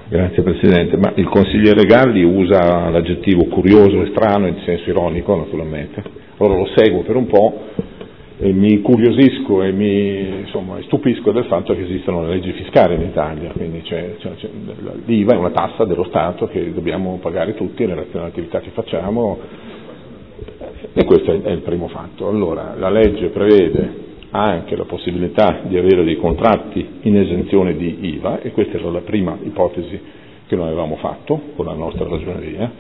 Grazie Presidente, ma il consigliere Galli usa l'aggettivo curioso e strano in senso ironico naturalmente. Ora lo seguo per un po' e mi incuriosisco e mi stupisco del fatto che esistono le leggi fiscali in Italia, quindi l'IVA è una tassa dello Stato che dobbiamo pagare tutti in relazione all'attività che facciamo, e questo è il primo fatto. Allora, la legge prevede anche la possibilità di avere dei contratti in esenzione di IVA, e questa era la prima ipotesi che noi avevamo fatto con la nostra ragioneria,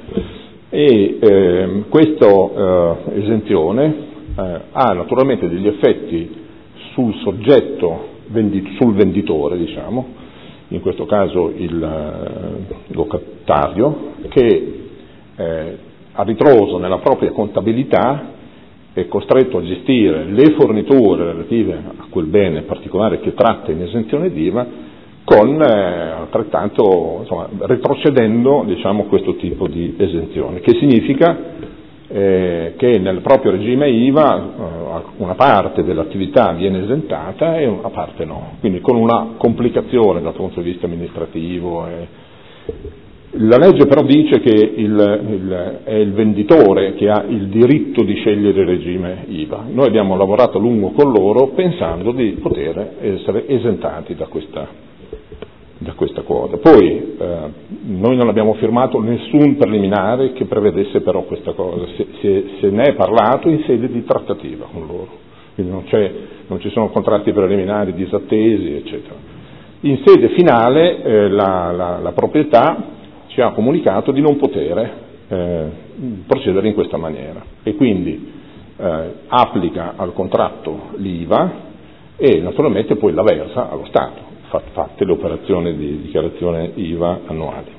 e questa esenzione ha naturalmente degli effetti sul soggetto, sul venditore, diciamo, in questo caso il locatario, che a ritroso nella propria contabilità è costretto a gestire le forniture relative a quel bene particolare che tratta in esenzione d'IVA con altrettanto, retrocedendo, diciamo, questo tipo di esenzione, che significa che nel proprio regime IVA una parte dell'attività viene esentata e una parte no, quindi con una complicazione dal punto di vista amministrativo. La legge però dice che è il venditore che ha il diritto di scegliere il regime IVA. Noi abbiamo lavorato a lungo con loro pensando di poter essere esentati da questa quota. Poi noi non abbiamo firmato nessun preliminare che prevedesse però questa cosa, se ne è parlato in sede di trattativa con loro, quindi non ci sono contratti preliminari disattesi, eccetera. In sede finale la proprietà ci ha comunicato di non poter procedere in questa maniera e quindi applica al contratto l'IVA e naturalmente poi la versa allo Stato, fatte le operazioni di dichiarazione IVA annuali.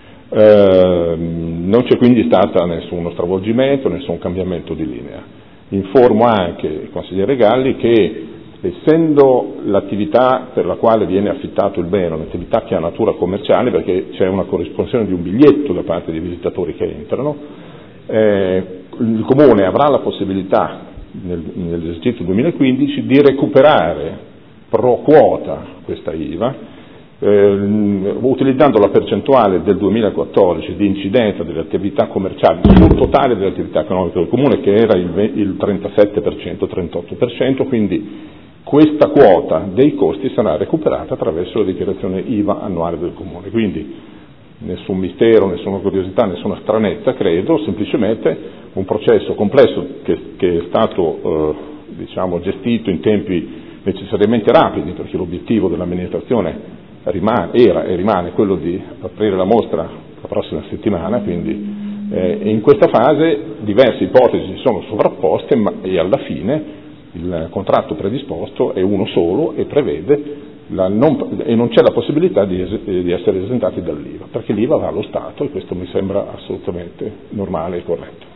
Non c'è quindi stato nessuno stravolgimento, nessun cambiamento di linea. Informo anche il consigliere Galli che, essendo l'attività per la quale viene affittato il bene un'attività che ha natura commerciale, perché c'è una corrispondenza di un biglietto da parte dei visitatori che entrano, il Comune avrà la possibilità nell'esercizio 2015 di recuperare pro quota questa IVA, utilizzando la percentuale del 2014 di incidenza delle attività commerciali sul totale delle attività economiche del Comune, che era il 37%, 38%, quindi questa quota dei costi sarà recuperata attraverso la dichiarazione IVA annuale del Comune. Quindi nessun mistero, nessuna curiosità, nessuna stranezza, credo, semplicemente un processo complesso che è stato gestito in tempi necessariamente rapidi, perché l'obiettivo dell'amministrazione era e rimane quello di aprire la mostra la prossima settimana, quindi in questa fase diverse ipotesi si sono sovrapposte e alla fine il contratto predisposto è uno solo e prevede e non c'è la possibilità di essere esentati dall'IVA, perché l'IVA va allo Stato e questo mi sembra assolutamente normale e corretto.